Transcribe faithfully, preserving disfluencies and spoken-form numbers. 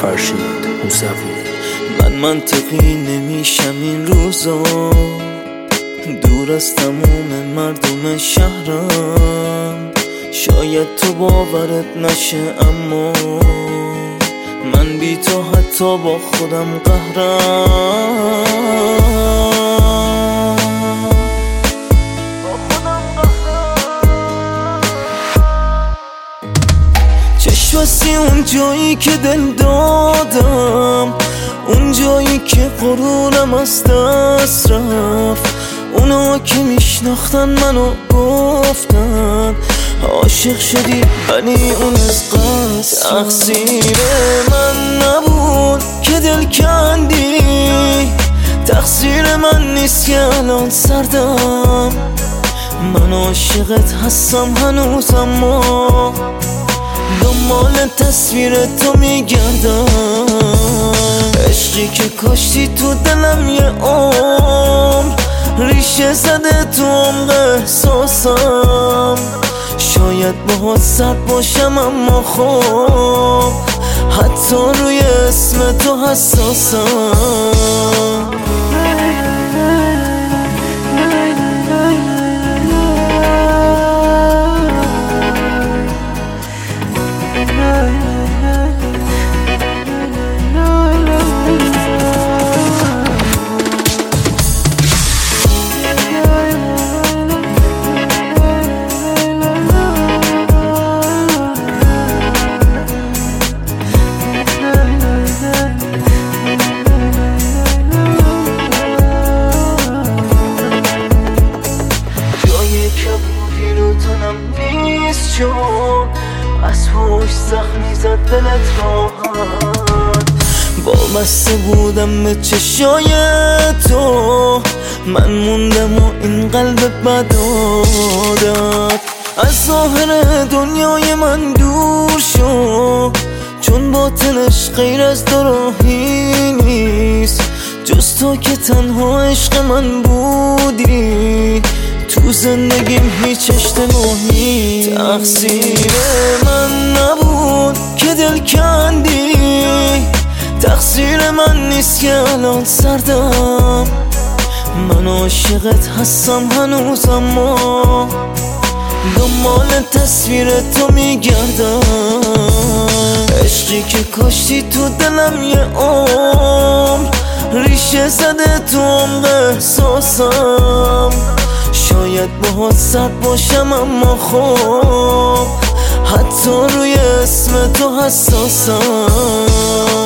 فرشید موسوی. من منطقی نمیشم این روزا، دور از تموم مردم شهرم. شاید تو باورت نشه اما من بی تو حتی با خودم قهرم. چشواسی اون جایی که دل دادم، اون جایی که غرورم از دست رفت. اونا که میشناختن منو گفتن عاشق شدی ولی اون از قصد. تقصیر من نبود که دل کندی، تقصیر من نیست که الان سردم. من عاشقت هستم هنوز اما دنبال تصویر تو میگردم. عشقی که کاشتی تو دلم یه عمر، ریشه زده تو عمق احساسم. شاید باهات سرد باشم اما خب حتی روی اسم تو حساسم. چون از پشت زخمی زد دلت راحت. وابسته بودم به چشای تو، من موندم و این قلب بد عادت از ظاهر دنیای من دور شو. چون باطنش غیر از دو راهی نیست، جز تو که تنها عشق من بودی. تو زندگیم هیچ اشتباهی تقصیر من نبود که دل کندی، تقصیر من نیست که الان سردم. من عاشقت هستم هنوز اما دنبال تصویر تو میگردم. عشقی که کاشتی تو دلم یه عمر، ریشه زده تو عمق احساسم. شاید باهات سرد باشم اما خب حتی روی اسم تو حساسم.